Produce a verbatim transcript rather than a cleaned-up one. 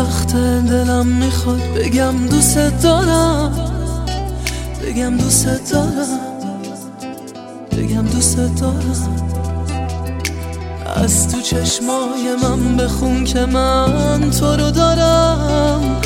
وقت دلم میخواد بگم دوست دارم، بگم دوست دارم، بگم دوست دارم. از تو چشمای من بخون که من تو رو دارم،